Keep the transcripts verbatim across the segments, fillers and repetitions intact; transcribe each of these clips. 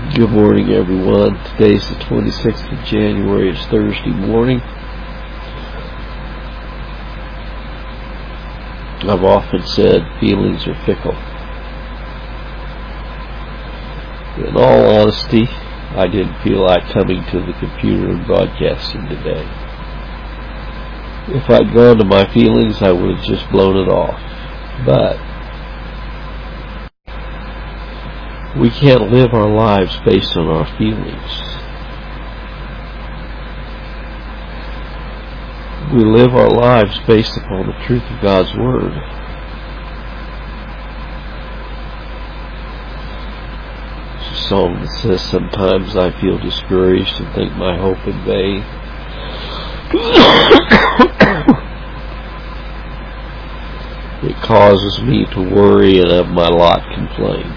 Good morning, everyone. Today's the twenty-sixth of January. It's Thursday morning. I've often said feelings are fickle. In all honesty, I didn't feel like coming to the computer and broadcasting today. If I'd gone to my feelings, I would have just blown it off. But we can't live our lives based on our feelings. We live our lives based upon the truth of God's Word. There's a song that says, sometimes I feel discouraged and think my hope in vain. It causes me to worry and of my lot complain.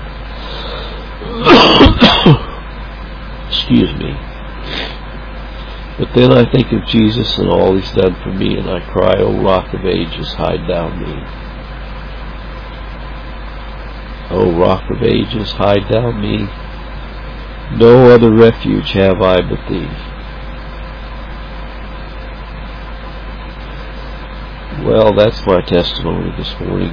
Excuse me. But then I think of Jesus and all He's done for me, and I cry, O Rock of Ages, hide thou me. O Rock of Ages, hide thou me. No other refuge have I but Thee. Well, that's my testimony this morning.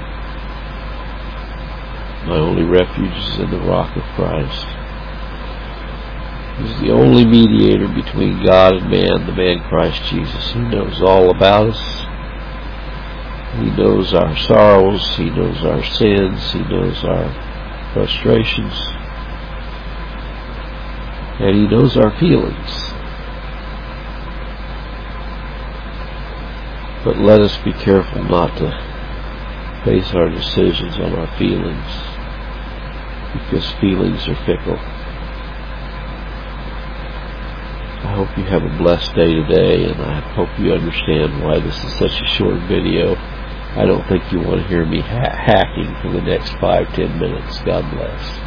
My only refuge is in the rock of Christ. He's the only mediator between God and man, the man Christ Jesus. He knows all about us. He knows our sorrows. He knows our sins. He knows our frustrations. And He knows our feelings. But let us be careful not to base our decisions on our feelings, because feelings are fickle. I hope you have a blessed day today, and I hope you understand why this is such a short video. I don't think you want to hear me ha- hacking for the next five, ten minutes. God bless.